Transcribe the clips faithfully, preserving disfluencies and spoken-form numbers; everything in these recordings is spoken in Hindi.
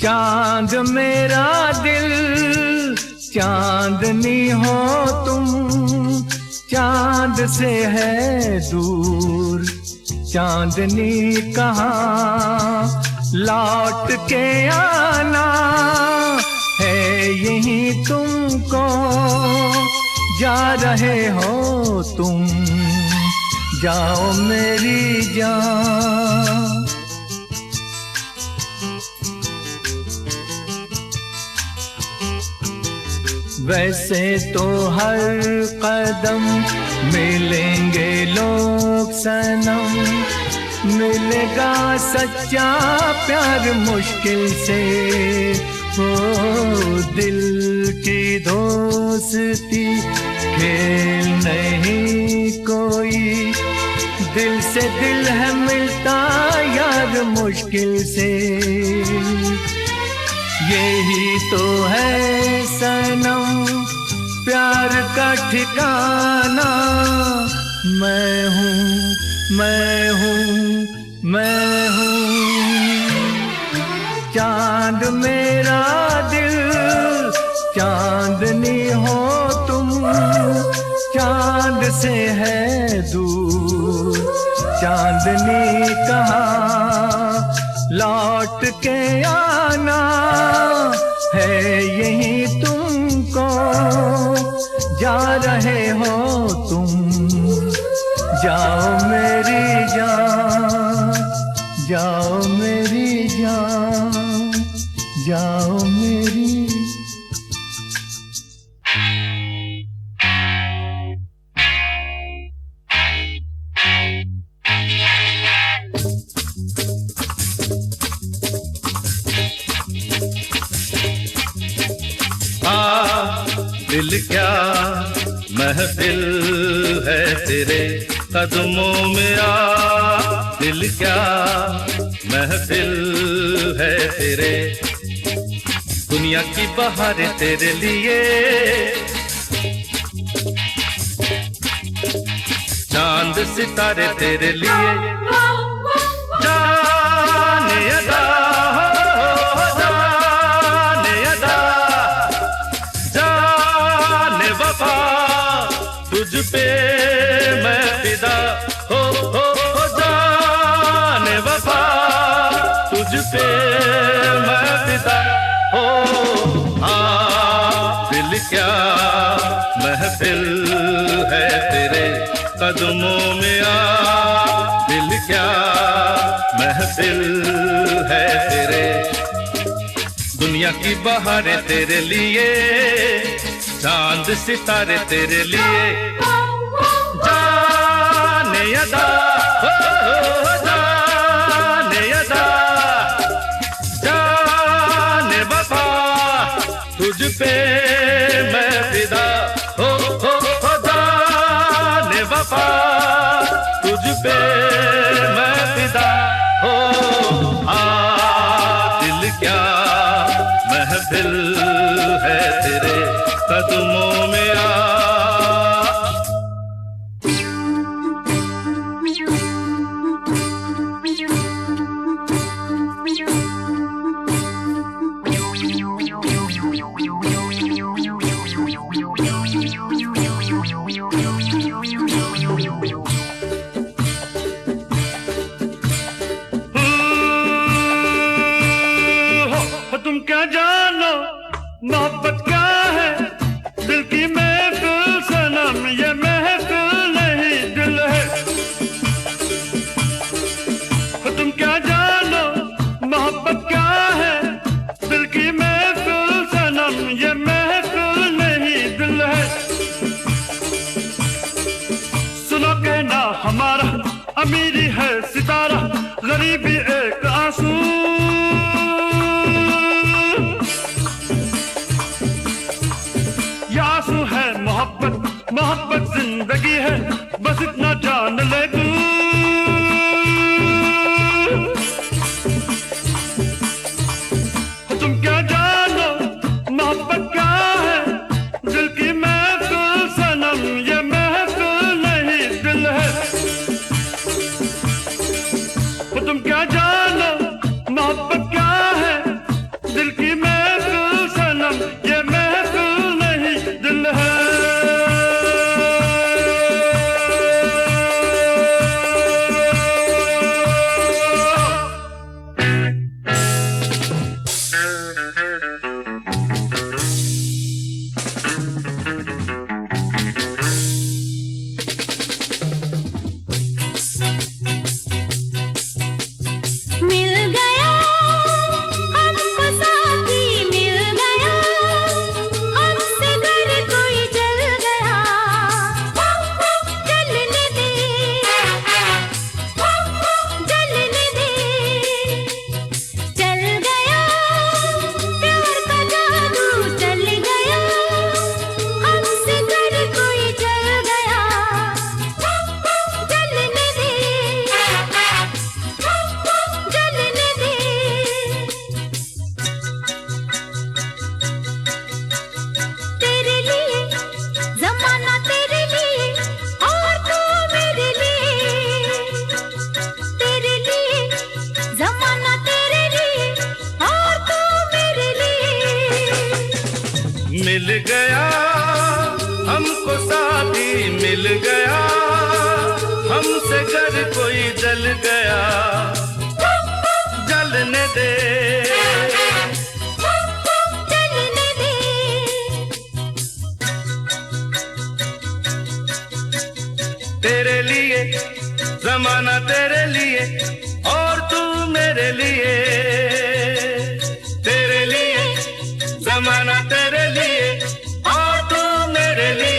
चांद मेरा दिल चांदनी हो तुम, चांद से है दूर चांदनी कहाँ, लौट के आना है यहीं तुमको, जा रहे हो तुम, जाओ मेरी जान। वैसे तो हर कदम मिलेंगे लोग सनम, मिलेगा सच्चा प्यार मुश्किल से, हो दिल की दोस्ती खेल नहीं कोई, दिल से दिल है मिलता यार मुश्किल से, यही तो है सनम प्यार का ठिकाना। मैं हूँ मैं हूँ मैं हूँ चांद मेरा दिल चांदनी हो तुम, चांद से है दूर चांदनी कहाँ, लौट के आना है यहीं तुमको, जा रहे हो तुम, जाओ मेरी जान, जाओ मेरी जान, जाओ मेरी। दिल क्या महफिल है तेरे कदमों में आ, दिल क्या महफिल है तेरे, दुनिया की बहारें तेरे लिए, चांद सितारे तेरे लिए, जाने अदा तुझ पे मैं फिदा, हो हो हो जाने वफा, तुझ पे मैं फिदा, हो हाँ दिल क्या महफिल है तेरे कदमों में आ, दिल क्या महफिल है तेरे, दुनिया की बहारें तेरे लिए, चांद सितारे तेरे लिए, जाने अदा हो, हो जाने अदा, जाने वफा तुझ पे मैं फिदा, हो हो हो जाने वफा तुझ पे मैं फिदा, हो आ दिल क्या महफिल है तेरे कदमों में आ। तुम क्या जानो मोहब्बत क्या है, दिल की महफिल सनम ये महफिल नहीं दिल है, तुम क्या जानो मोहब्बत क्या है, दिल की महफिल सनम ये महफिल नहीं दिल है, सुनो कहना हमारा अमीरी है सितारा, गरीबी एक आंसू, आंसू है मोहब्बत मोहब्बत जिंदगी है, बस इतना जान ले तू, तुम क्या जानो मोहब्बत क्या है, दिल की महफिल सनम ये महफिल नहीं दिल है, तुम क्या जानो कर कोई जल गया, जलने दे जलने दे। तेरे लिए जमाना, तेरे लिए और तू मेरे लिए, तेरे लिए जमाना, तेरे लिए और तू मेरे लिए।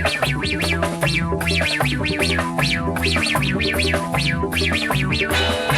Thank you.